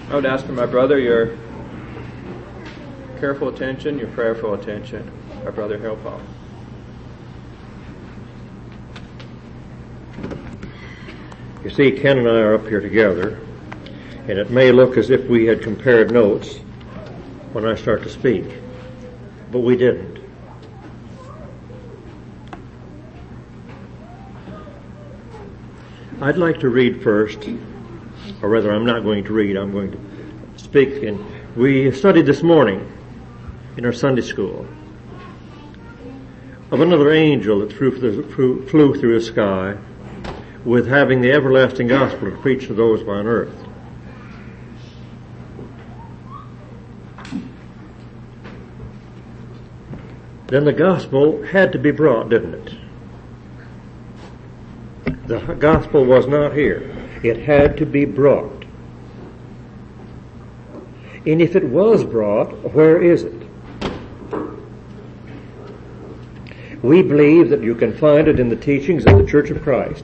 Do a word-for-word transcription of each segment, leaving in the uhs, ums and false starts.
I would ask for my brother your careful attention, your prayerful attention. Our brother Hillpaw. You see, Ken and I are up here together, and it may look as if we had compared notes when I start to speak, but we didn't. I'd like to read first, or rather I'm not going to read, I'm going to speak. And we studied this morning in our Sunday school of another angel that flew through, flew through the sky with having the everlasting gospel to preach to those on earth. Then the gospel had to be brought, didn't it? The gospel was not here. It had to be brought. And if it was brought, where is it? We believe that you can find it in the teachings of the Church of Christ.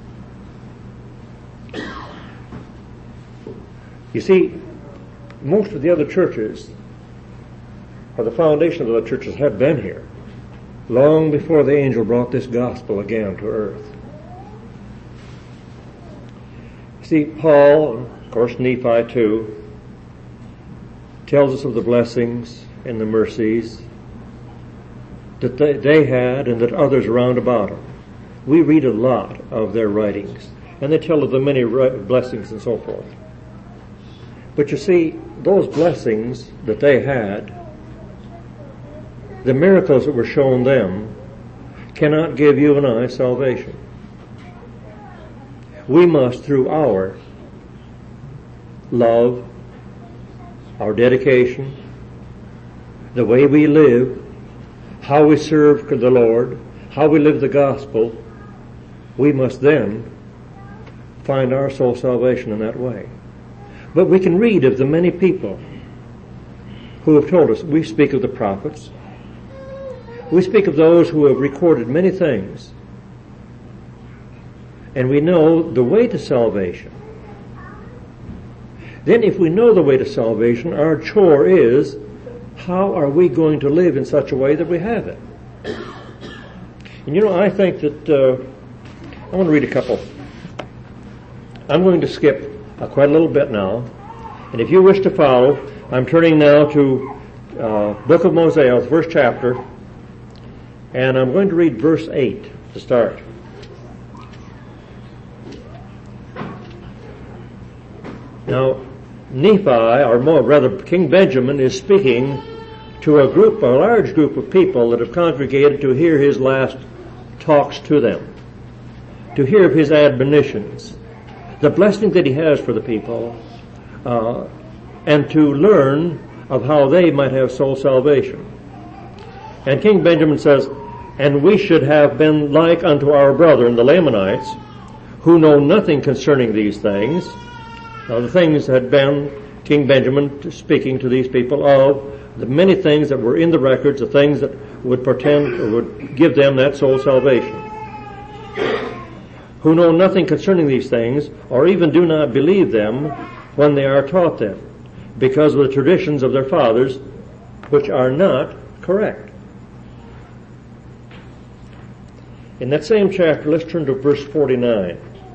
You see, most of the other churches, or the foundation of the other churches, have been here long before the angel brought this gospel again to earth. See, Paul, of course Nephi too, tells us of the blessings and the mercies that they, they had and that others round about them. We read a lot of their writings, and they tell of the many blessings and so forth. But you see, those blessings that they had, the miracles that were shown them, cannot give you and I salvation. We must, through our love, our dedication, the way we live, how we serve the Lord, how we live the gospel, we must then find our soul salvation in that way. But we can read of the many people who have told us. We speak of the prophets. We speak of those who have recorded many things. And we know the way to salvation. Then if we know the way to salvation, our chore is, how are we going to live in such a way that we have it? And you know, I think that, uh, I want to read a couple. I'm going to skip uh, quite a little bit now. And if you wish to follow, I'm turning now to uh, Book of Mosiah, the first chapter. And I'm going to read verse eight to start. Now, Nephi, or more, rather King Benjamin, is speaking to a group, a large group of people that have congregated to hear his last talks to them, to hear of his admonitions, the blessing that he has for the people, uh, and to learn of how they might have soul salvation. And King Benjamin says, "And we should have been like unto our brethren, the Lamanites, who know nothing concerning these things." Now the things had been King Benjamin speaking to these people of the many things that were in the records, the things that would portend or would give them that soul salvation. Who know nothing concerning these things, or even do not believe them when they are taught them, because of the traditions of their fathers, which are not correct. In that same chapter, let's turn to verse forty-nine.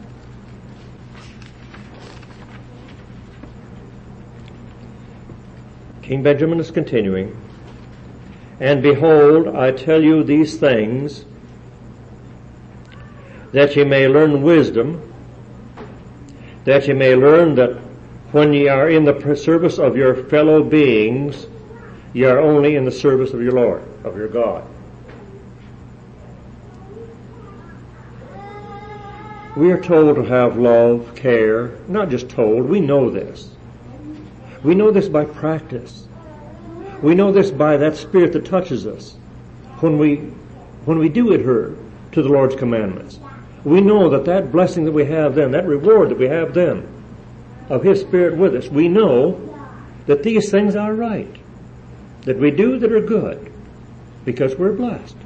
King Benjamin is continuing, "And behold, I tell you these things, that ye may learn wisdom, that ye may learn that when ye are in the service of your fellow beings, ye are only in the service of your Lord, of your God." We are told to have love, care, not just told, we know this. We know this by practice. We know this by that Spirit that touches us when we when we do adhere to the Lord's commandments. We know that that blessing that we have then, that reward that we have then of His Spirit with us, we know that these things are right, that we do that are good, because we're blessed.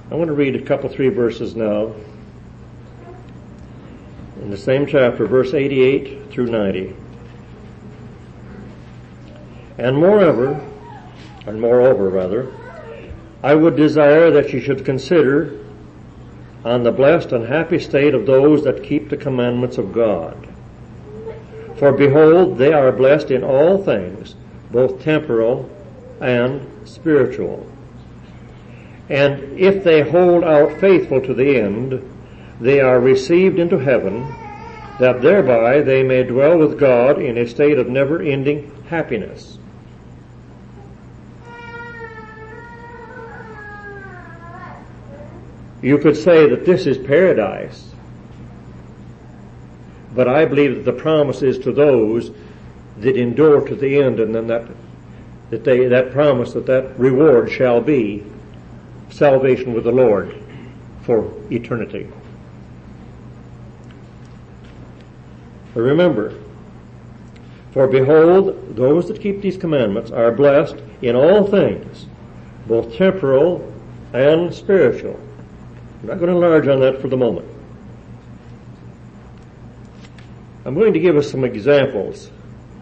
I want to read a couple, three verses now. In the same chapter, verse eighty-eight through ninety. And moreover, or moreover rather, I would desire that you should consider on the blessed and happy state of those that keep the commandments of God. For behold, they are blessed in all things, both temporal and spiritual. And if they hold out faithful to the end, they are received into heaven, that thereby they may dwell with God in a state of never-ending happiness. You could say that this is paradise, but I believe that the promise is to those that endure to the end, and then that that they that promise that that reward shall be salvation with the Lord for eternity. But remember, for behold, those that keep these commandments are blessed in all things, both temporal and spiritual. I'm not going to enlarge on that for the moment. I'm going to give us some examples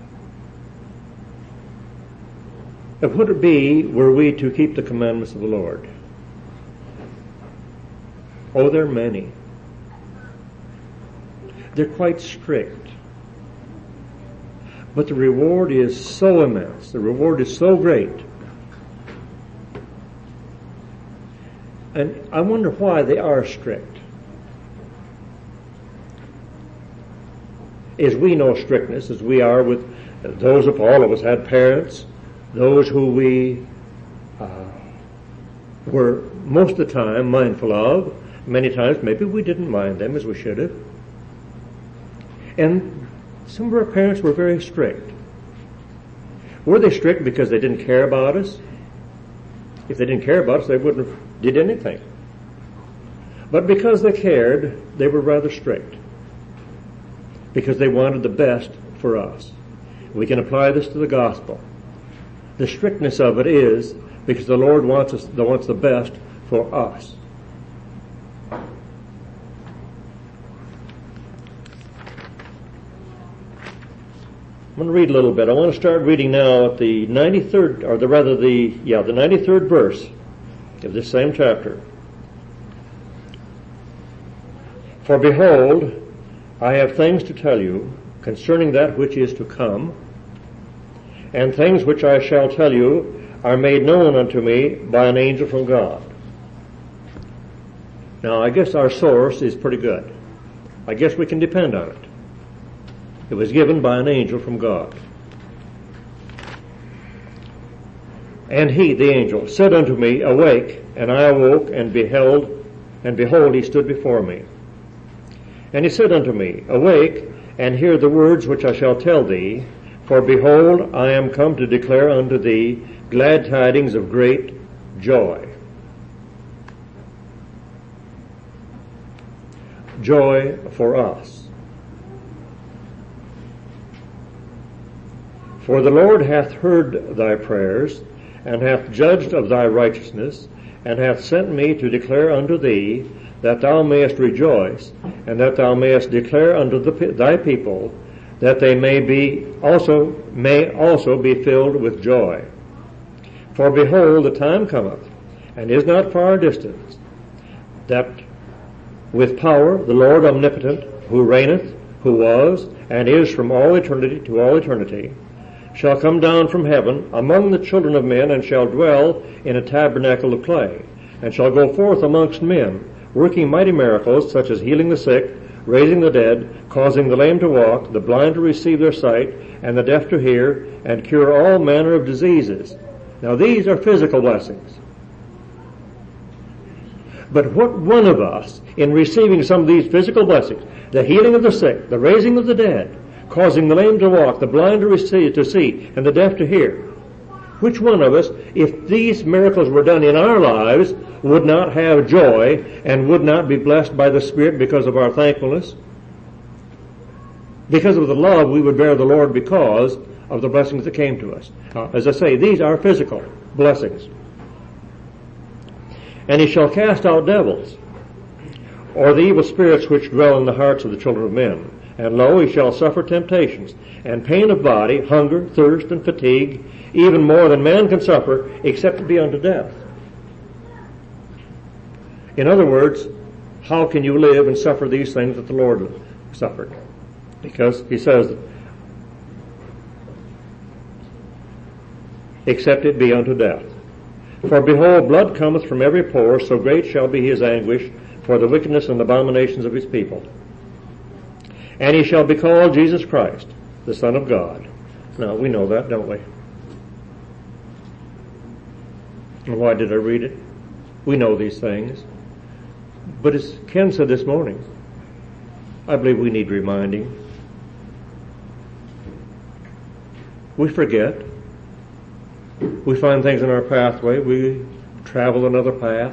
of what it would be were we to keep the commandments of the Lord. Oh, there are many. They're quite strict. But the reward is so immense. The reward is so great. And I wonder why they are strict. As we know strictness, as we are with those of all of us had parents, those who we uh, were most of the time mindful of. Many times maybe we didn't mind them as we should have. And some of our parents were very strict. Were they strict because they didn't care about us? If they didn't care about us, they wouldn't have did anything. But because they cared, they were rather strict. Because they wanted the best for us. We can apply this to the gospel. The strictness of it is because the Lord wants us, wants the best for us. I'm going to read a little bit. I want to start reading now at the ninety-third, or the rather the, yeah, the ninety-third verse of this same chapter. For behold, I have things to tell you concerning that which is to come, and things which I shall tell you are made known unto me by an angel from God. Now, I guess our source is pretty good. I guess we can depend on it. It was given by an angel from God. And he, the angel, said unto me, Awake, and I awoke, and beheld, and behold, he stood before me. And he said unto me, Awake, and hear the words which I shall tell thee, for behold, I am come to declare unto thee glad tidings of great joy. Joy for us. For the Lord hath heard thy prayers, and hath judged of thy righteousness, and hath sent me to declare unto thee, that thou mayest rejoice, and that thou mayest declare unto the, thy people, that they may be also may also be filled with joy. For behold, the time cometh, and is not far distant, that with power the Lord omnipotent, who reigneth, who was, and is from all eternity to all eternity, shall come down from heaven among the children of men, and shall dwell in a tabernacle of clay, and shall go forth amongst men, working mighty miracles, such as healing the sick, raising the dead, causing the lame to walk, the blind to receive their sight, and the deaf to hear, and cure all manner of diseases. Now these are physical blessings. But what one of us, in receiving some of these physical blessings, the healing of the sick, the raising of the dead, causing the lame to walk, the blind to receive, to see, and the deaf to hear, which one of us, if these miracles were done in our lives, would not have joy and would not be blessed by the Spirit because of our thankfulness? Because of the love we would bear the Lord because of the blessings that came to us. Uh, as I say, these are physical blessings. And he shall cast out devils, or the evil spirits which dwell in the hearts of the children of men. And lo, he shall suffer temptations, and pain of body, hunger, thirst, and fatigue, even more than man can suffer, except it be unto death. In other words, how can you live and suffer these things that the Lord suffered? Because he says, except it be unto death. For behold, blood cometh from every pore, so great shall be his anguish for the wickedness and abominations of his people. And he shall be called Jesus Christ, the Son of God. Now, we know that, don't we? And why did I read it? We know these things. But as Ken said this morning, I believe we need reminding. We forget. We find things in our pathway. We travel another path.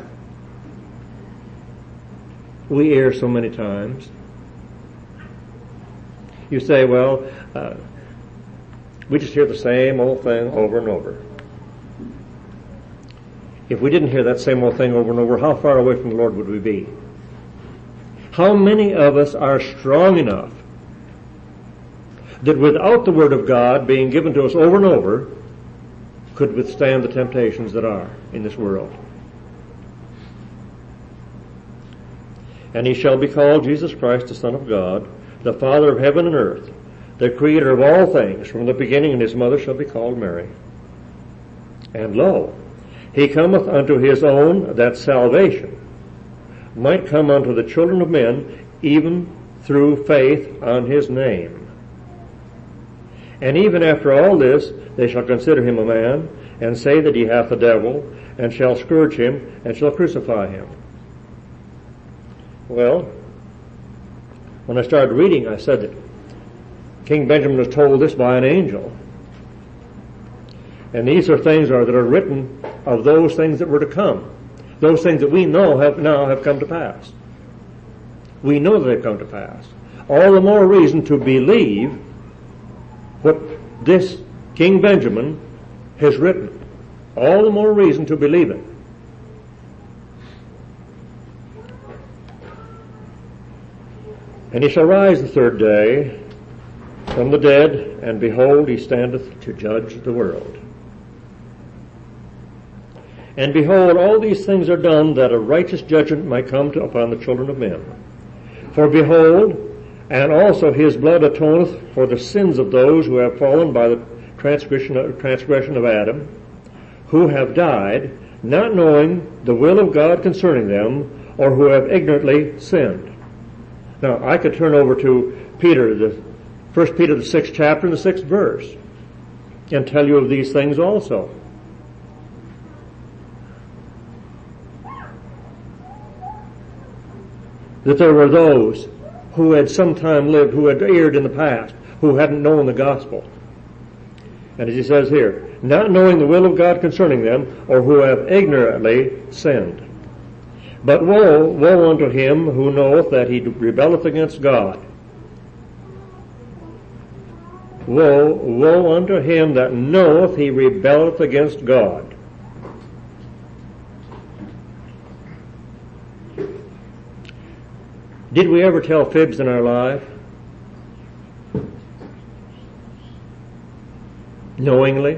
We err so many times. You say, well, uh, we just hear the same old thing over and over. If we didn't hear that same old thing over and over, how far away from the Lord would we be? How many of us are strong enough that without the Word of God being given to us over and over, could withstand the temptations that are in this world? And he shall be called Jesus Christ, the Son of God, the Father of heaven and earth, the Creator of all things. From the beginning, and his mother shall be called Mary. And lo, he cometh unto his own, that salvation might come unto the children of men, even through faith on his name. And even after all this, they shall consider him a man, and say that he hath the devil, and shall scourge him, and shall crucify him. Well, when I started reading, I said that King Benjamin was told this by an angel. And these are things are, that are written of those things that were to come. Those things that we know have now have come to pass. We know that they've come to pass. All the more reason to believe what this King Benjamin has written. All the more reason to believe it. And he shall rise the third day from the dead, and behold, he standeth to judge the world. And behold, all these things are done, that a righteous judgment might come to, upon the children of men. For behold, and also his blood atoneth for the sins of those who have fallen by the transgression of, transgression of Adam, who have died, not knowing the will of God concerning them, or who have ignorantly sinned. Now, I could turn over to Peter, the First Peter, the sixth chapter, and the sixth verse, and tell you of these things also. That there were those who had sometime lived, who had erred in the past, who hadn't known the gospel. And as he says here, not knowing the will of God concerning them, or who have ignorantly sinned. But woe, woe unto him who knoweth that he rebelleth against God. Woe, woe unto him that knoweth he rebelleth against God. Did we ever tell fibs in our life? Knowingly?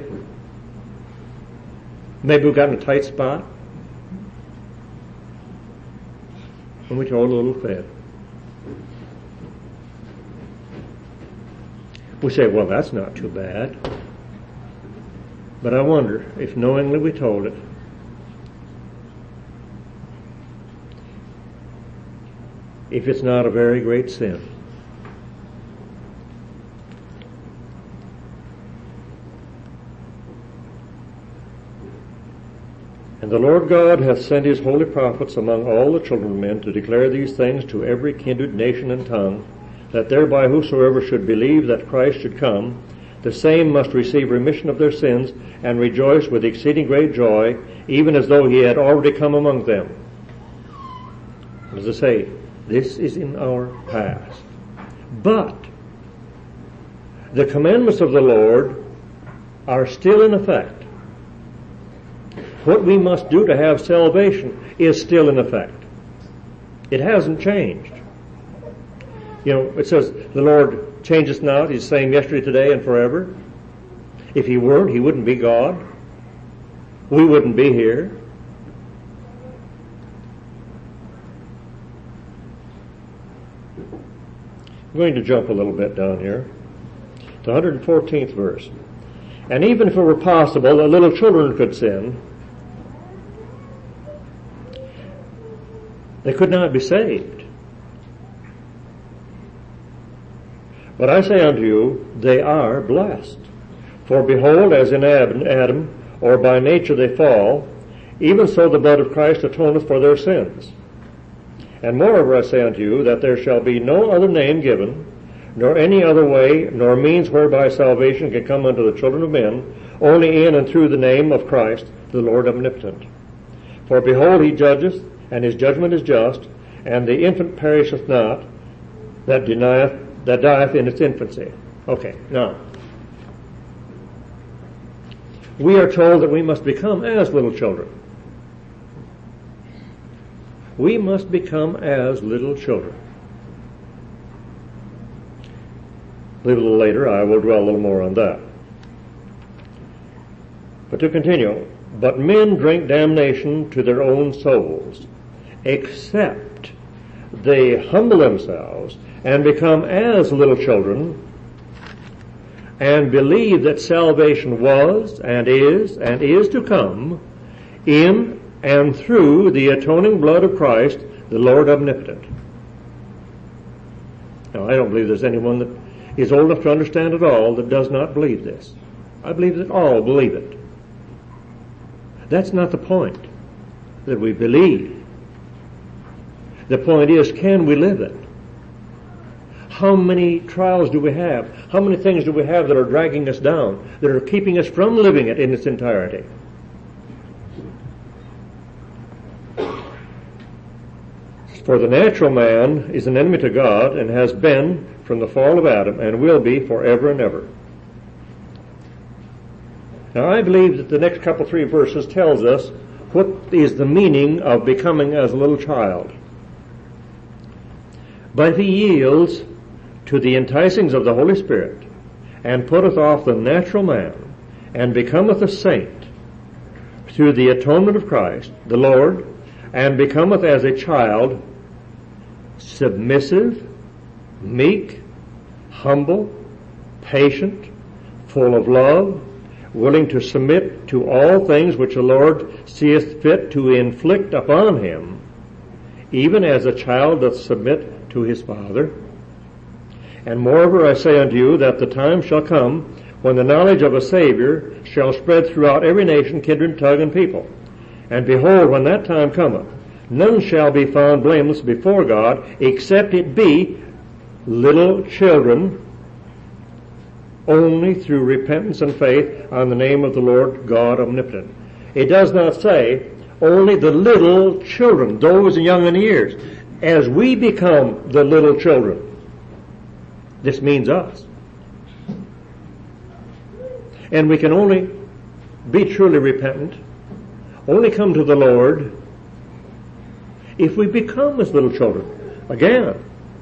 Maybe we got in a tight spot and we told a little fib. We say, well, that's not too bad. But I wonder if knowingly we told it, if it's not a very great sin. And the Lord God hath sent his holy prophets among all the children of men to declare these things to every kindred, nation, and tongue, that thereby whosoever should believe that Christ should come, the same must receive remission of their sins and rejoice with exceeding great joy, even as though he had already come among them. As I say, this is in our past. But the commandments of the Lord are still in effect. what we must do to have salvation is still in effect. It hasn't changed. You know, it says the Lord changes not. He's the same yesterday, today, and forever. If He weren't, He wouldn't be God. We wouldn't be here. I'm going to jump a little bit down here to the one hundred fourteenth verse. And even if it were possible that little children could sin, they could not be saved. But I say unto you, they are blessed. For behold, as in Adam, or by nature they fall, even so the blood of Christ atoneth for their sins. And moreover I say unto you, that there shall be no other name given, nor any other way, nor means whereby salvation can come unto the children of men, only in and through the name of Christ, the Lord omnipotent. For behold, He judgeth, and His judgment is just, and the infant perisheth not, that denieth, that dieth in its infancy. Okay, now, we are told that we must become as little children. We must become as little children. A little later, I will dwell a little more on that. But to continue, but men drink damnation to their own souls, except they humble themselves and become as little children and believe that salvation was and is and is to come in and through the atoning blood of Christ, the Lord omnipotent. Now, I don't believe there's anyone that is old enough to understand it all that does not believe this. I believe that all believe it. That's not the point, that we believe. The point is, can we live it? How many trials do we have? How many things do we have that are dragging us down, that are keeping us from living it in its entirety? For the natural man is an enemy to God and has been from the fall of Adam and will be forever and ever. Now I believe that the next couple three verses tells us what is the meaning of becoming as a little child. But if he yields to the enticings of the Holy Spirit and putteth off the natural man and becometh a saint through the atonement of Christ, the Lord, and becometh as a child, submissive, meek, humble, patient, full of love, willing to submit to all things which the Lord seeth fit to inflict upon him, even as a child doth submit to his father. And moreover I say unto you, that the time shall come when the knowledge of a Savior shall spread throughout every nation, kindred, tongue, and people. And behold, when that time cometh, none shall be found blameless before God, except it be little children, only through repentance and faith on the name of the Lord God omnipotent. It does not say only the little children, those young in years. As we become the little children, this means us. And we can only be truly repentant, only come to the Lord, if we become as little children. Again,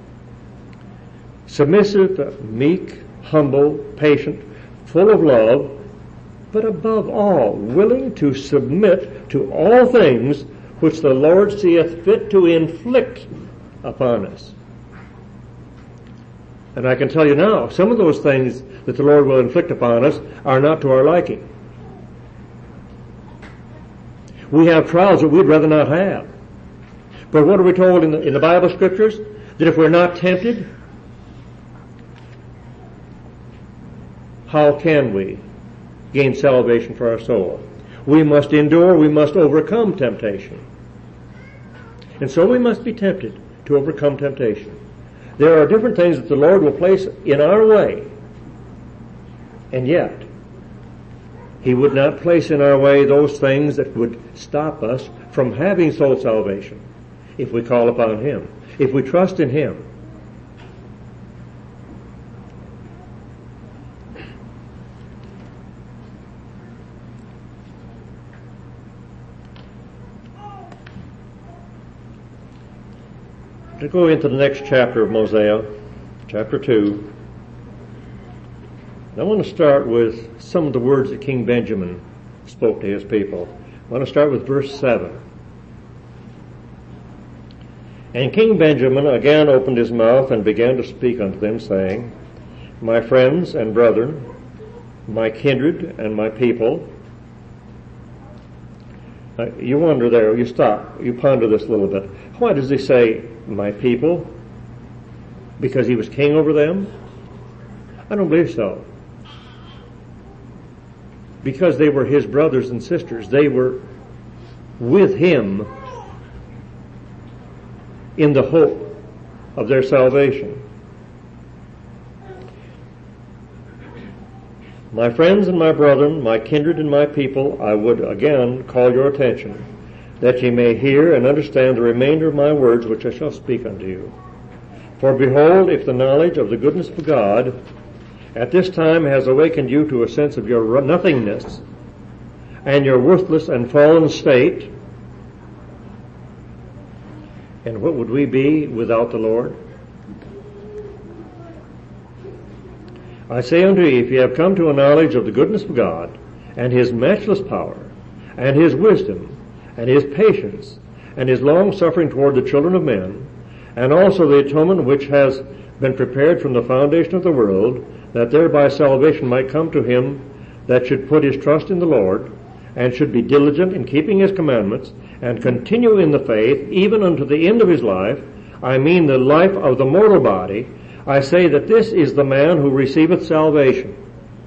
submissive, meek, humble, patient, full of love, but above all, willing to submit to all things which the Lord seeth fit to inflict upon us. And I can tell you now, some of those things that the Lord will inflict upon us are not to our liking. We have trials that we'd rather not have. But what are we told in the, in the Bible scriptures? That if we're not tempted, how can we gain salvation for our soul? We must endure, we must overcome temptation. And so we must be tempted to overcome temptation. There are different things that the Lord will place in our way, and yet He would not place in our way those things that would stop us from having soul salvation if we call upon Him, if we trust in Him. To go into the next chapter of Mosiah, chapter two, I want to start with some of the words that King Benjamin spoke to his people. I want to start with verse seven. And King Benjamin again opened his mouth and began to speak unto them, saying, My friends and brethren, my kindred and my people. Uh, you wonder there, you stop, you ponder this a little bit. Why does he say, my people? Because he was king over them? I don't believe so. Because they were his brothers and sisters. They were with him in the hope of their salvation. My friends and my brethren, my kindred and my people, I would again call your attention, that ye may hear and understand the remainder of my words which I shall speak unto you. For behold, if the knowledge of the goodness of God at this time has awakened you to a sense of your nothingness and your worthless and fallen state, and what would we be without the Lord? I say unto you, if ye have come to a knowledge of the goodness of God, and his matchless power, and his wisdom, and his patience, and his long-suffering toward the children of men, and also the atonement which has been prepared from the foundation of the world, that thereby salvation might come to him that should put his trust in the Lord, and should be diligent in keeping his commandments, and continue in the faith, even unto the end of his life, I mean the life of the mortal body, I say that this is the man who receiveth salvation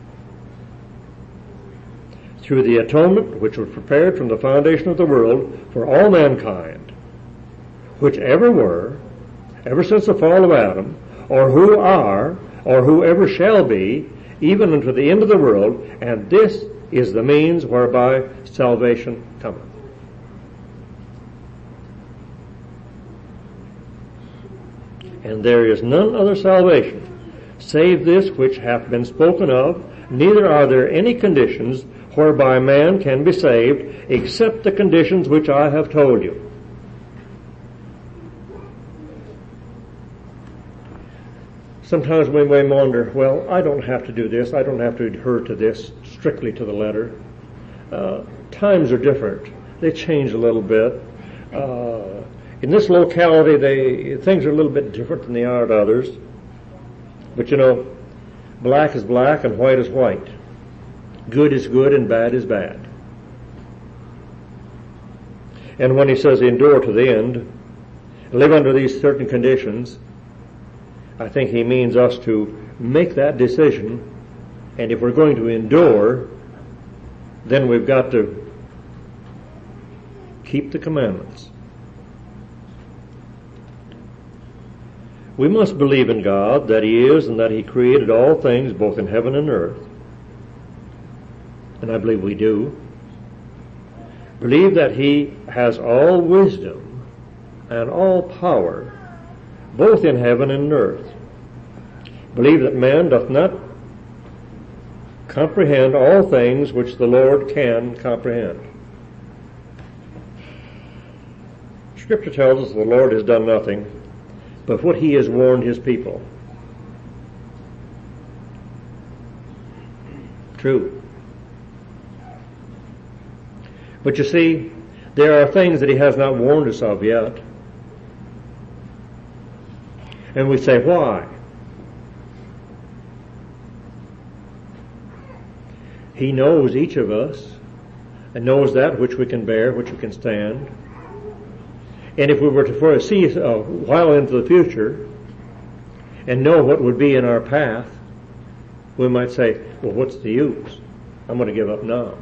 through the atonement which was prepared from the foundation of the world for all mankind, which ever were, ever since the fall of Adam, or who are, or who ever shall be, even unto the end of the world, and this is the means whereby salvation cometh. And there is none other salvation, save this which hath been spoken of, neither are there any conditions whereby man can be saved, except the conditions which I have told you. Sometimes we may wonder, well, I don't have to do this, I don't have to adhere to this strictly to the letter. Uh, times are different. They change a little bit. Uh, In this locality, they, things are a little bit different than they are at others. But you know, black is black and white is white. Good is good and bad is bad. And when he says endure to the end, live under these certain conditions, I think he means us to make that decision. And if we're going to endure, then we've got to keep the commandments. We must believe in God, that he is and that he created all things both in heaven and earth. And I believe we do. Believe that he has all wisdom and all power both in heaven and earth. Believe that man doth not comprehend all things which the Lord can comprehend. Scripture tells us the Lord has done nothing but what he has warned his people. True. But you see, there are things that he has not warned us of yet. And we say, why? He knows each of us and knows that which we can bear, which we can stand. And if we were to foresee a while into the future and know what would be in our path, we might say, well, what's the use? I'm going to give up now.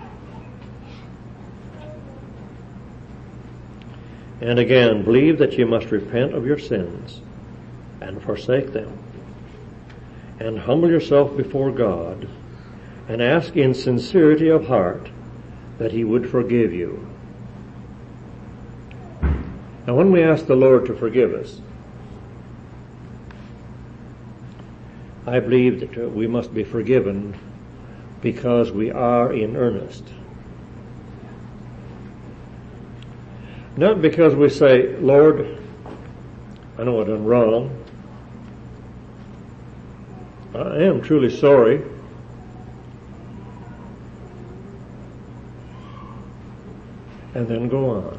And again, believe that you must repent of your sins and forsake them, and humble yourself before God, and ask in sincerity of heart that he would forgive you. Now, when we ask the Lord to forgive us, I believe that we must be forgiven because we are in earnest. Not because we say, Lord, I know I've done wrong. I am truly sorry. And then go on.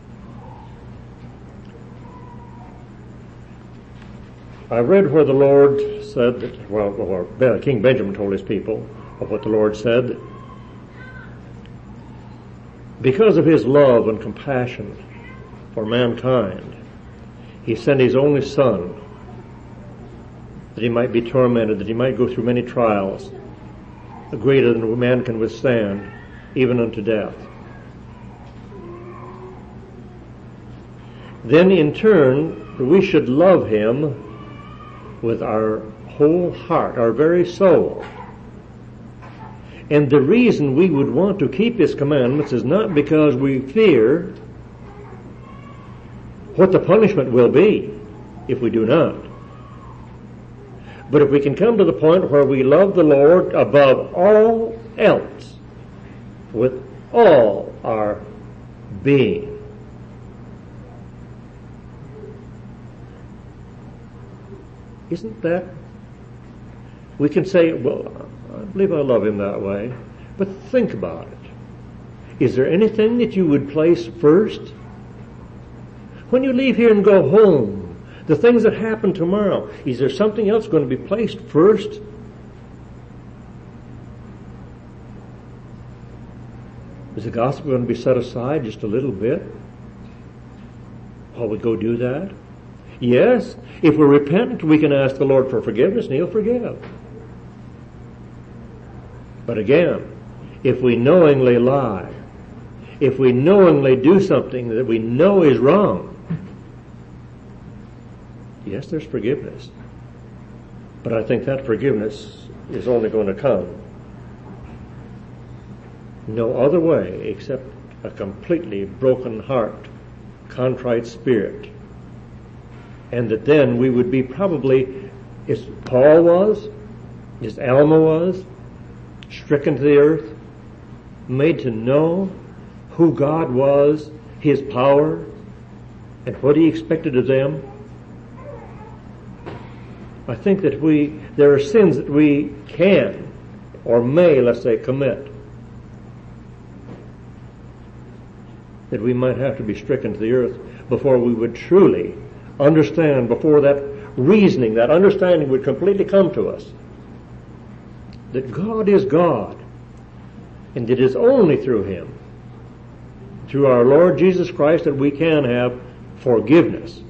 I read where the Lord said that, well, or King Benjamin told his people of what the Lord said. Because of his love and compassion for mankind, he sent his only son that he might be tormented, that he might go through many trials, greater than man can withstand, even unto death. Then in turn, we should love him with our whole heart, our very soul. And the reason we would want to keep his commandments is not because we fear what the punishment will be if we do not. But if we can come to the point where we love the Lord above all else, with all our being, isn't that? We can say, well, I believe I love him that way. But think about it. Is there anything that you would place first? When you leave here and go home, the things that happen tomorrow, is there something else going to be placed first? Is the gospel going to be set aside just a little bit while we go do that? Yes, if we're repentant, we can ask the Lord for forgiveness and he'll forgive. But again, if we knowingly lie, if we knowingly do something that we know is wrong, yes, there's forgiveness. But I think that forgiveness is only going to come no other way except a completely broken heart, contrite spirit. And that then we would be probably, as Paul was, as Alma was, stricken to the earth, made to know who God was, his power, and what he expected of them. I think that we, there are sins that we can, or may, let's say, commit, that we might have to be stricken to the earth before we would truly understand, before that reasoning, that understanding would completely come to us, that God is God, and it is only through him, through our Lord Jesus Christ, that we can have forgiveness.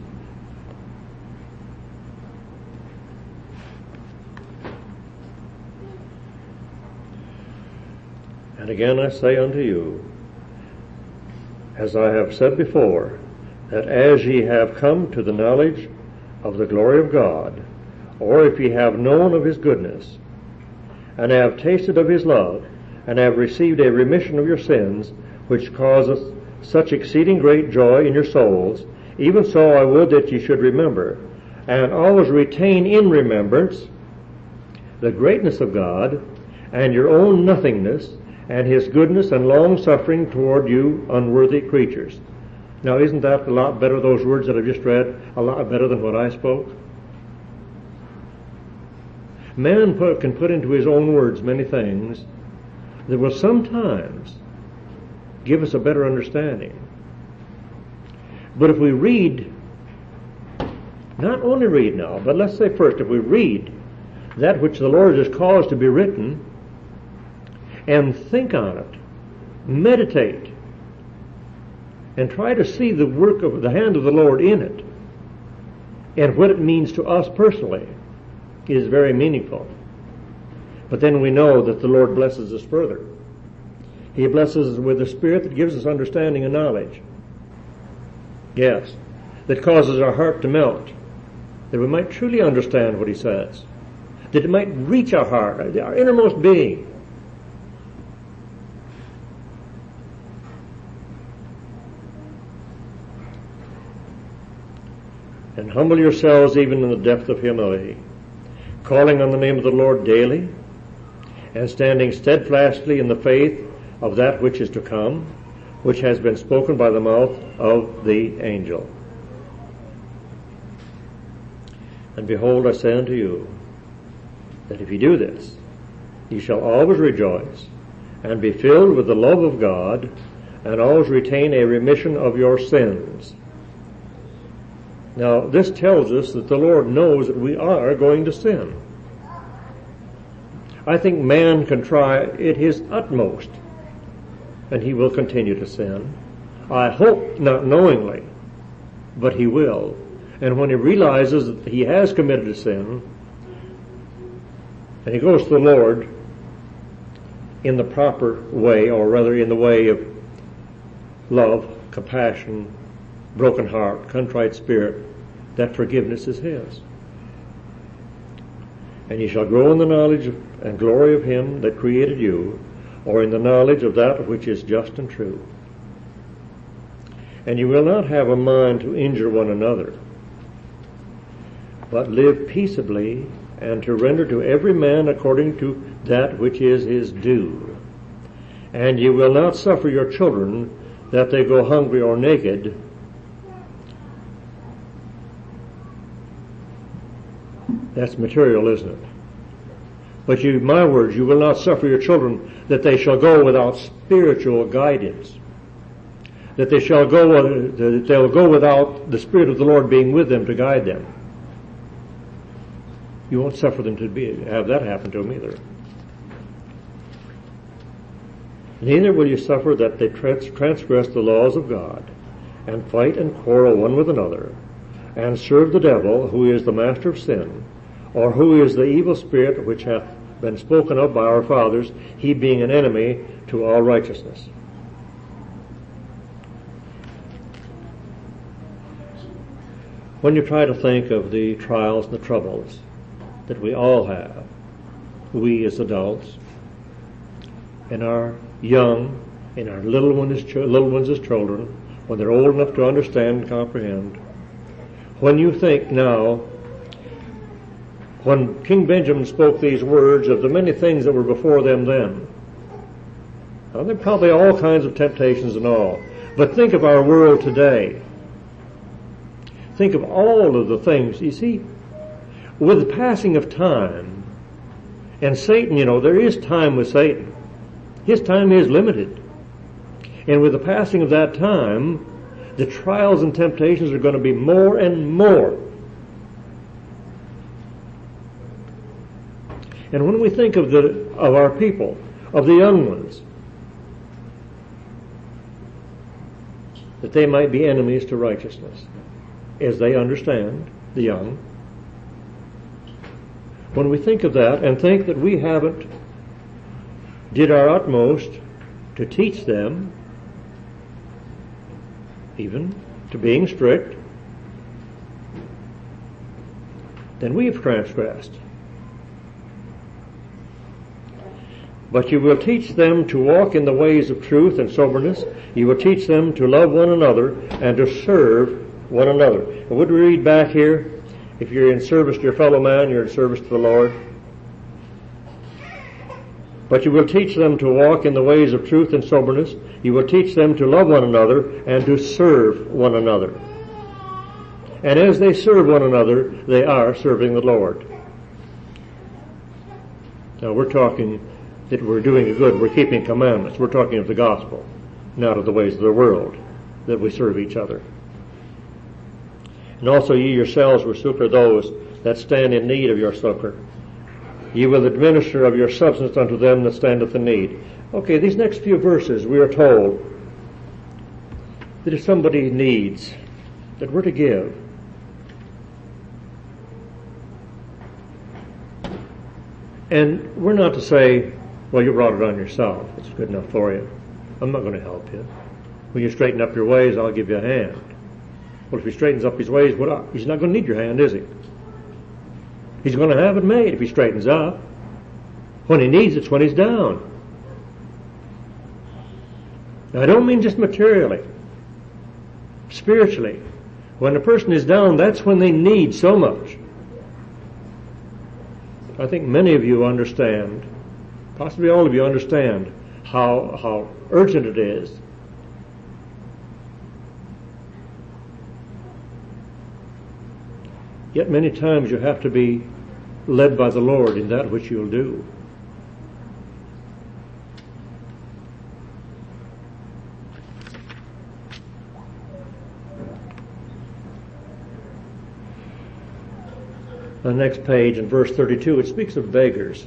And again I say unto you, as I have said before, that as ye have come to the knowledge of the glory of God, or if ye have known of his goodness, and have tasted of his love, and have received a remission of your sins, which causeth such exceeding great joy in your souls, even so I would that ye should remember, and always retain in remembrance, the greatness of God, and your own nothingness, and his goodness and long-suffering toward you unworthy creatures. Now, isn't that a lot better, those words that I've just read, a lot better than what I spoke? Man put, can put into his own words many things that will sometimes give us a better understanding. But if we read, not only read now, but let's say first, if we read that which the Lord has caused to be written, and think on it, meditate, and try to see the work of the hand of the Lord in it, and what it means to us personally, is very meaningful. But then we know that the Lord blesses us further. He blesses us with a spirit that gives us understanding and knowledge. Yes, that causes our heart to melt, that we might truly understand what he says, that it might reach our heart, our innermost being. And humble yourselves even in the depth of humility, calling on the name of the Lord daily, and standing steadfastly in the faith of that which is to come, which has been spoken by the mouth of the angel. And behold, I say unto you, that if you do this, you shall always rejoice, and be filled with the love of God, and always retain a remission of your sins. Now, this tells us that the Lord knows that we are going to sin. I think man can try at his utmost, and he will continue to sin. I hope not knowingly, but he will. And when he realizes that he has committed a sin, and he goes to the Lord in the proper way, or rather in the way of love, compassion, broken heart, contrite spirit, that forgiveness is his. And ye shall grow in the knowledge and glory of him that created you, or in the knowledge of that which is just and true. And you will not have a mind to injure one another, but live peaceably, and to render to every man according to that which is his due. And you will not suffer your children that they go hungry or naked, that's material, isn't it? But you, my words, you will not suffer your children that they shall go without spiritual guidance, that they shall go, that they will go without the Spirit of the Lord being with them to guide them. You won't suffer them to be, have that happen to them either. Neither will you suffer that they trans- transgress the laws of God, and fight and quarrel one with another, and serve the devil, who is the master of sin, or who is the evil spirit which hath been spoken of by our fathers, he being an enemy to all righteousness. When you try to think of the trials and the troubles that we all have, we as adults, and our young, and our little ones as, ch- little ones as children, when they're old enough to understand and comprehend, when you think now, when King Benjamin spoke these words of the many things that were before them then, now there are probably all kinds of temptations and all, but think of our world today. Think of all of the things, you see, with the passing of time, and Satan, you know, there is time with Satan. His time is limited. And with the passing of that time, the trials and temptations are going to be more and more. And when we think of the of our people, of the young ones, that they might be enemies to righteousness, as they understand, the young, when we think of that and think that we haven't did our utmost to teach them, even to being strict, then we have transgressed. But you will teach them to walk in the ways of truth and soberness. You will teach them to love one another and to serve one another. And would we read back here? If you're in service to your fellow man, you're in service to the Lord. But you will teach them to walk in the ways of truth and soberness. You will teach them to love one another and to serve one another. And as they serve one another, they are serving the Lord. Now we're talking that we're doing a good, we're keeping commandments. We're talking of the gospel, not of the ways of the world, that we serve each other. And also ye yourselves will succor those that stand in need of your succor. Ye will administer of your substance unto them that standeth in need. Okay, these next few verses we are told that if somebody needs, that we're to give. And we're not to say, well, you brought it on yourself. It's good enough for you. I'm not going to help you. When you straighten up your ways, I'll give you a hand. Well, if he straightens up his ways, what? He's not going to need your hand, is he? He's going to have it made if he straightens up. When he needs it's when he's down. Now, I don't mean just materially. Spiritually. When a person is down, that's when they need so much. I think many of you understand, possibly all of you understand, how, how urgent it is Yet many times you have to be led by the Lord in that which you'll do. On the next page, in verse thirty-two, it speaks of beggars.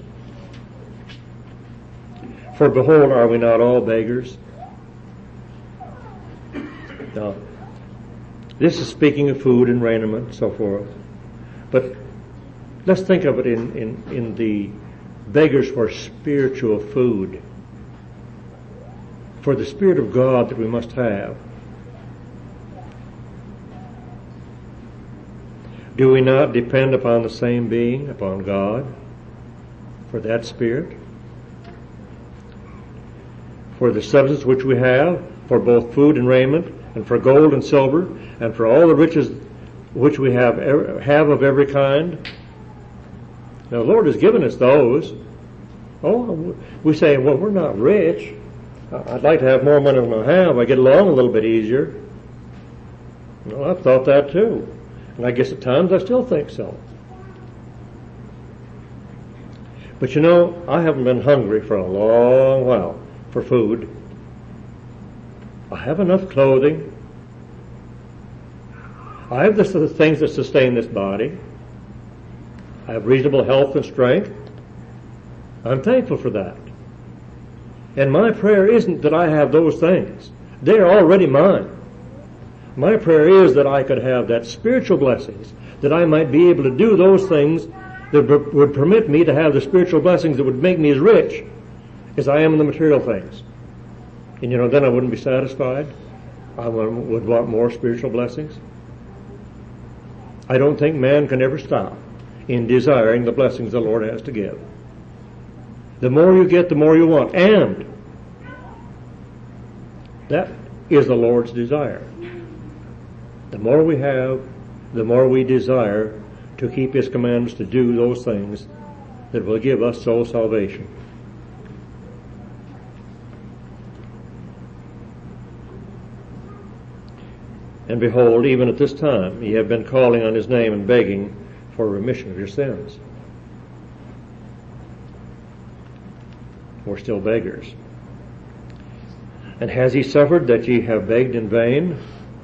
For behold, are we not all beggars? Now, this is speaking of food and raiment and so forth. But let's think of it in, in, in the beggars for spiritual food, for the Spirit of God that we must have. Do we not depend upon the same being, upon God, for that Spirit? For the substance which we have, for both food and raiment, and for gold and silver, and for all the riches which we have have of every kind. Now the Lord has given us those. Oh, we say, well, we're not rich. I'd like to have more money than I have. I get along a little bit easier. Well, I've thought that too. And I guess at times I still think so. But you know, I haven't been hungry for a long while for food. I have enough clothing. I have the things that sustain this body. I have reasonable health and strength. I'm thankful for that. And my prayer isn't that I have those things. They're already mine. My prayer is that I could have that spiritual blessings, that I might be able to do those things that would permit me to have the spiritual blessings that would make me as rich as I am in the material things. And you know, then I wouldn't be satisfied. I would want more spiritual blessings. I don't think man can ever stop in desiring the blessings the Lord has to give. The more you get, the more you want. And that is the Lord's desire. The more we have, the more we desire to keep His commandments, to do those things that will give us soul salvation. And behold, even at this time, ye have been calling on His name and begging for remission of your sins. We're still beggars. And has He suffered that ye have begged in vain?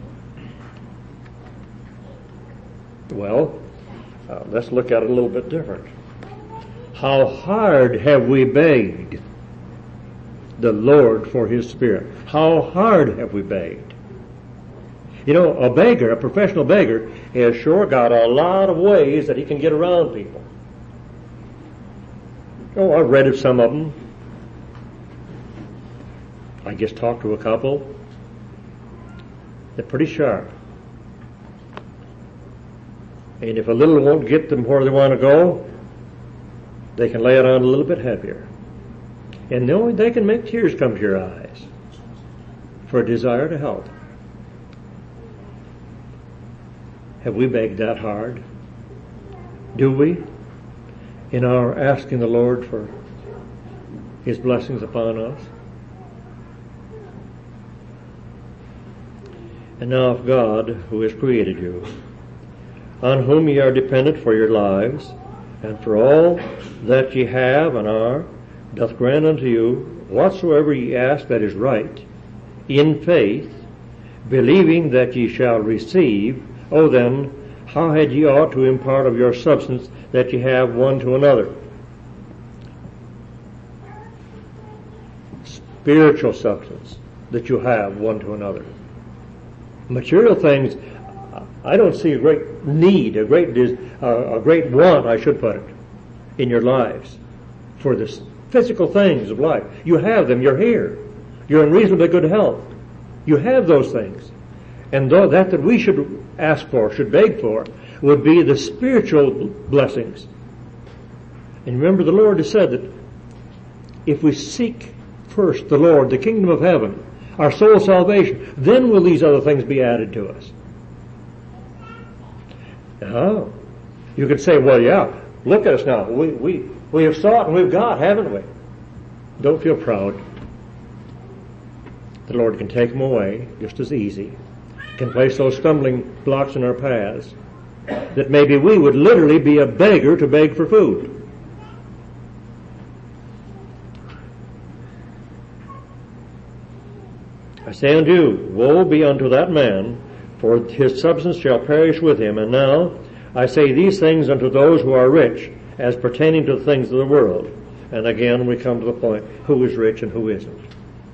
Well, uh, let's look at it a little bit different. How hard have we begged the Lord for His Spirit? How hard have we begged? You know, a beggar, a professional beggar, has sure got a lot of ways that he can get around people. Oh, I've read of some of them. I just talked to a couple. They're pretty sharp. And if a little won't get them where they want to go, they can lay it on a little bit heavier. And knowing they can make tears come to your eyes for a desire to help. Have we begged that hard? Do we? In our asking the Lord for His blessings upon us? And now if God, who has created you, on whom ye are dependent for your lives, and for all that ye have and are, doth grant unto you whatsoever ye ask that is right, in faith, believing that ye shall receive, O then, how had ye ought to impart of your substance that ye have one to another? Spiritual substance that you have one to another. Material things, I don't see a great need, a great uh, a great want, I should put it, in your lives for the physical things of life. You have them. You're here. You're in reasonably good health. You have those things. And though that that we should ask for, should beg for, would be the spiritual blessings. And remember, the Lord has said that if we seek first the Lord, the kingdom of heaven, our soul salvation, then will these other things be added to us. Oh, you could say, well, yeah, look at us now. We, we, we have sought and we've got, haven't we? Don't feel proud. The Lord can take them away just as easy. Can place those stumbling blocks in our paths. that maybe we would literally be a beggar to beg for food. I say unto you, woe be unto that man, for his substance shall perish with him. And now I say these things unto those who are rich, as pertaining to the things of the world. And again we come to the point, who is rich and who isn't.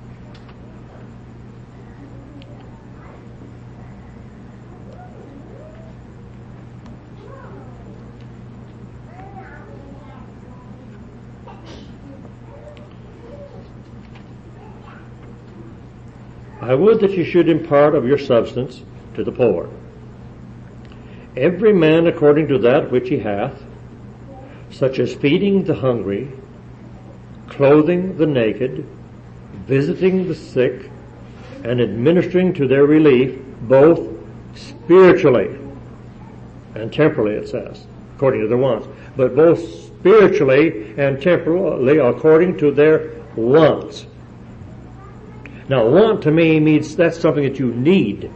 I would that you should impart of your substance to the poor, every man according to that which he hath, such as feeding the hungry, clothing the naked, visiting the sick, and administering to their relief, both spiritually and temporally, it says, according to their wants, but both spiritually and temporally according to their wants. Now, want to me means that's something that you need.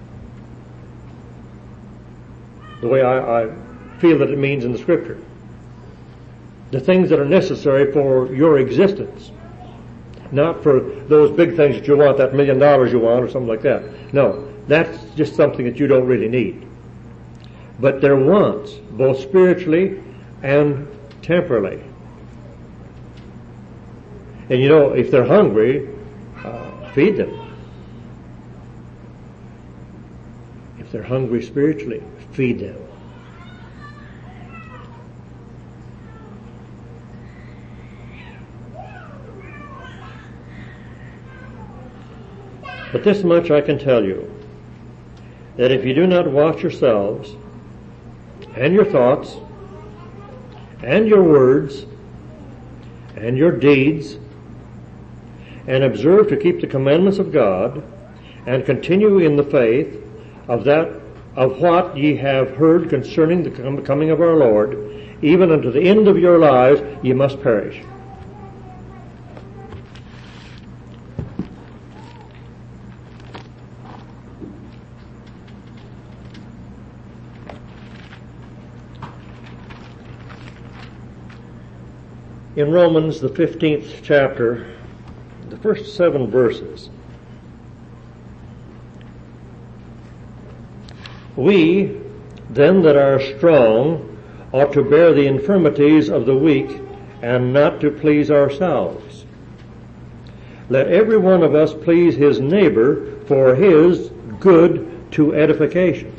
The way I, I feel that it means in the Scripture. The things that are necessary for your existence. Not for those big things that you want, that million dollars you want or something like that. No, that's just something that you don't really need. But their wants, both spiritually and temporally. And you know, if they're hungry, uh, feed them. If they're hungry spiritually, feed them. But this much I can tell you, that if you do not watch yourselves, and your thoughts, and your words, and your deeds, and observe to keep the commandments of God, and continue in the faith of that of what ye have heard concerning the coming of our Lord, even unto the end of your lives ye must perish. In Romans, the fifteenth chapter, the first seven verses, we, then that are strong, ought to bear the infirmities of the weak, and not to please ourselves. Let every one of us please his neighbor for his good to edification.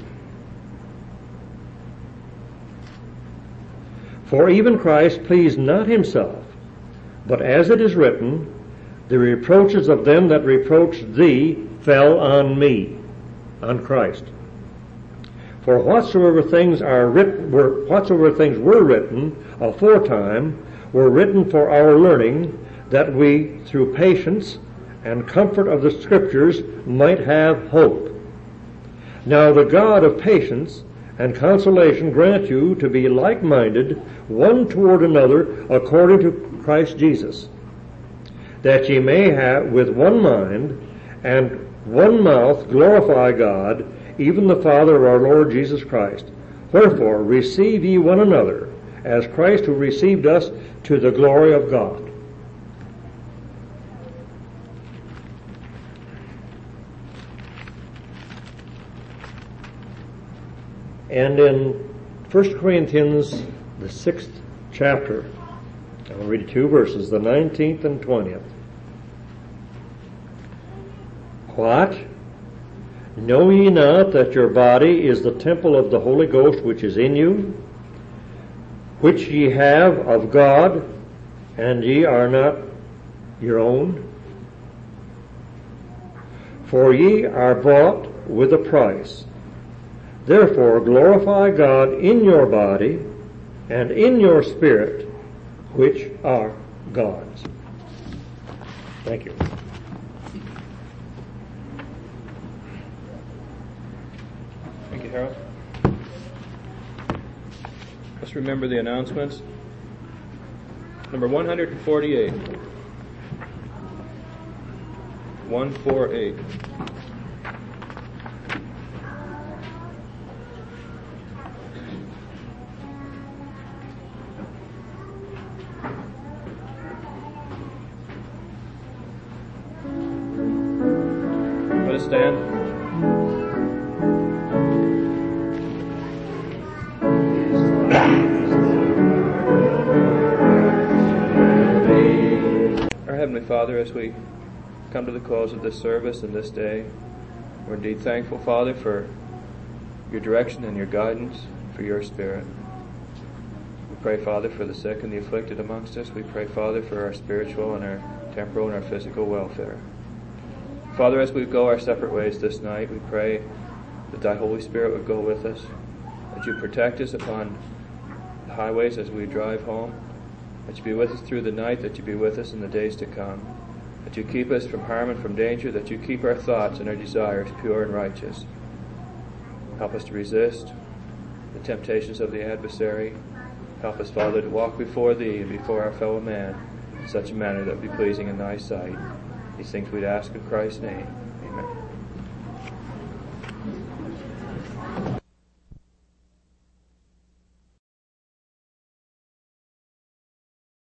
For even Christ pleased not himself, but as it is written, the reproaches of them that reproached thee fell on me, on Christ. For whatsoever things are written, were, whatsoever things were written aforetime were written for our learning, that we, through patience and comfort of the Scriptures, might have hope. Now the God of patience and consolation grant you to be like-minded one toward another according to Christ Jesus, that ye may have with one mind and one mouth glorify God, even the Father of our Lord Jesus Christ. Wherefore receive ye one another, as Christ who received us to the glory of God. And in First Corinthians, the sixth chapter, I'll read two verses, the nineteenth and twentieth. What? Know ye not that your body is the temple of the Holy Ghost which is in you, which ye have of God, and ye are not your own? For ye are bought with a price. Therefore glorify God in your body and in your spirit, which are God's. Thank you. Thank you, Harold. Let's remember the announcements. Number one forty-eight. one forty-eight. us stand? Our Heavenly Father, as we come to the close of this service and this day, we're indeed thankful, Father, for your direction and your guidance, for your Spirit. We pray, Father, for the sick and the afflicted amongst us. We pray, Father, for our spiritual and our temporal and our physical welfare. Father, as we go our separate ways this night, we pray that thy Holy Spirit would go with us, that you protect us upon the highways as we drive home, that you be with us through the night, that you be with us in the days to come, that you keep us from harm and from danger, that you keep our thoughts and our desires pure and righteous. Help us to resist the temptations of the adversary. Help us, Father, to walk before thee and before our fellow man in such a manner that be pleasing in thy sight. These things we'd ask in Christ's name.